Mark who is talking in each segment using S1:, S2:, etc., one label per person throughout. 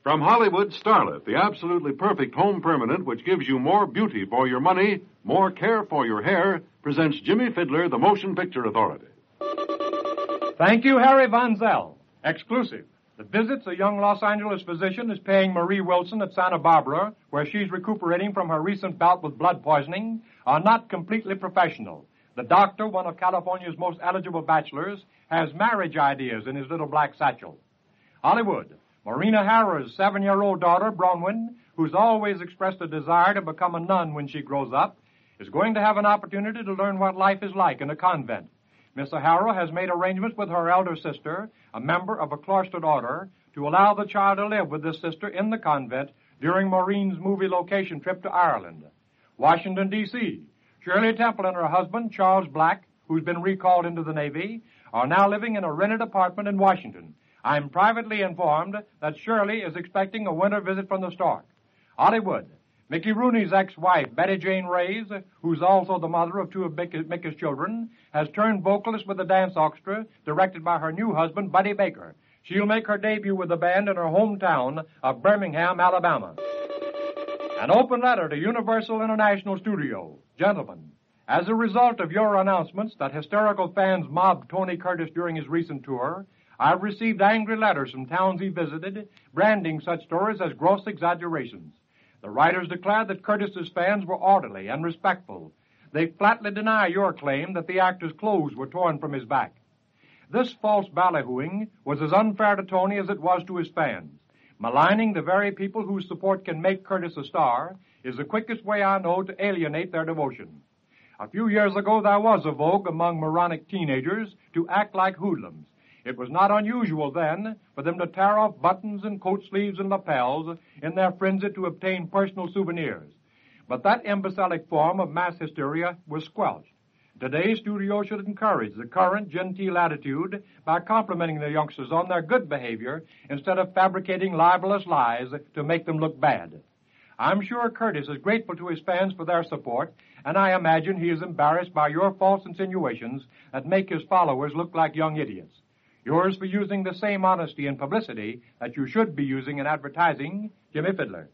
S1: From Hollywood, Starlet, the absolutely perfect home permanent which gives you more beauty for your money, more care for your hair, presents Jimmy Fiddler, the Motion Picture Authority.
S2: Thank you, Harry Von Zell. Exclusive. The visits a young Los Angeles physician is paying Marie Wilson at Santa Barbara, where she's recuperating from her recent bout with blood poisoning, are not completely professional. The doctor, one of California's most eligible bachelors, has marriage ideas in his little black satchel. Hollywood. Marina Harrah's 7-year-old daughter, Bronwyn, who's always expressed a desire to become a nun when she grows up, is going to have an opportunity to learn what life is like in a convent. Miss O'Hara has made arrangements with her elder sister, a member of a cloistered order, to allow the child to live with this sister in the convent during Maureen's movie location trip to Ireland. Washington, D.C. Shirley Temple and her husband, Charles Black, who's been recalled into the Navy, are now living in a rented apartment in Washington. I'm privately informed that Shirley is expecting a winter visit from the Stork. Hollywood. Mickey Rooney's ex-wife, Betty Jane Reyes, who's also the mother of two of Mickey's children, has turned vocalist with the dance orchestra directed by her new husband, Buddy Baker. She'll make her debut with the band in her hometown of Birmingham, Alabama. An open letter to Universal International Studio. Gentlemen, as a result of your announcements that hysterical fans mobbed Tony Curtis during his recent tour, I've received angry letters from towns he visited, branding such stories as gross exaggerations. The writers declared that Curtis's fans were orderly and respectful. They flatly deny your claim that the actor's clothes were torn from his back. This false ballyhooing was as unfair to Tony as it was to his fans. Maligning the very people whose support can make Curtis a star is the quickest way I know to alienate their devotion. A few years ago, there was a vogue among moronic teenagers to act like hoodlums. It was not unusual then for them to tear off buttons and coat sleeves and lapels in their frenzy to obtain personal souvenirs. But that imbecilic form of mass hysteria was squelched. Today's studio should encourage the current genteel attitude by complimenting the youngsters on their good behavior instead of fabricating libelous lies to make them look bad. I'm sure Curtis is grateful to his fans for their support, and I imagine he is embarrassed by your false insinuations that make his followers look like young idiots. Yours for using the same honesty in publicity that you should be using in advertising, Jimmy Fiddler.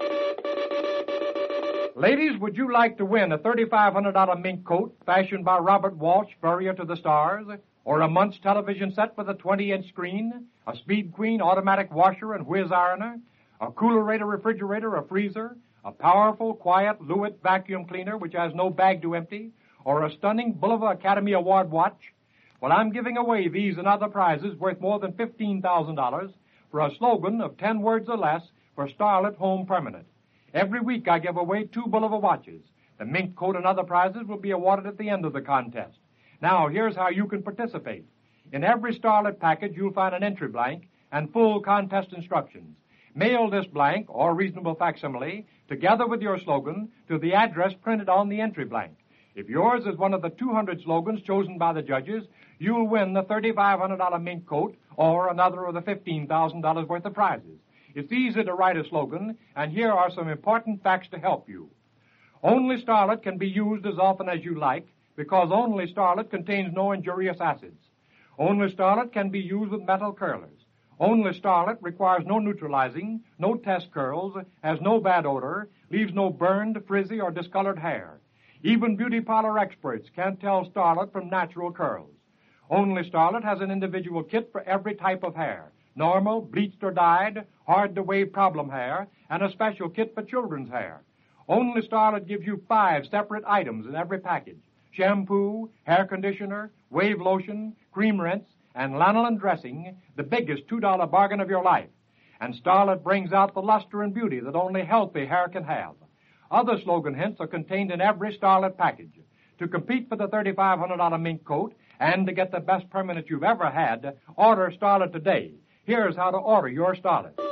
S2: Ladies, would you like to win a $3,500 mink coat fashioned by Robert Walsh, Furrier to the Stars, or a Munch television set with a 20-inch screen, a Speed Queen automatic washer and whiz ironer, a Coolerator refrigerator or freezer, a powerful, quiet Lewitt vacuum cleaner which has no bag to empty, or a stunning Bulova Academy Award watch? Well, I'm giving away these and other prizes worth more than $15,000 for a slogan of 10 words or less for Starlet Home Permanent. Every week I give away 2 Bulova watches. The mink coat and other prizes will be awarded at the end of the contest. Now, here's how you can participate. In every Starlet package, you'll find an entry blank and full contest instructions. Mail this blank, or reasonable facsimile, together with your slogan, to the address printed on the entry blank. If yours is one of the 200 slogans chosen by the judges, you'll win the $3,500 mink coat or another of the $15,000 worth of prizes. It's easy to write a slogan, and here are some important facts to help you. Only Starlet can be used as often as you like, because only Starlet contains no injurious acids. Only Starlet can be used with metal curlers. Only Starlet requires no neutralizing, no test curls, has no bad odor, leaves no burned, frizzy, or discolored hair. Even beauty parlor experts can't tell Starlet from natural curls. Only Starlet has an individual kit for every type of hair. Normal, bleached or dyed, hard-to-wave problem hair, and a special kit for children's hair. Only Starlet gives you 5 separate items in every package. Shampoo, hair conditioner, wave lotion, cream rinse, and lanolin dressing, the biggest $2 bargain of your life. And Starlet brings out the luster and beauty that only healthy hair can have. Other slogan hints are contained in every Starlet package. To compete for the $3,500 mink coat and to get the best permanent you've ever had, order Starlet today. Here's how to order your Starlet.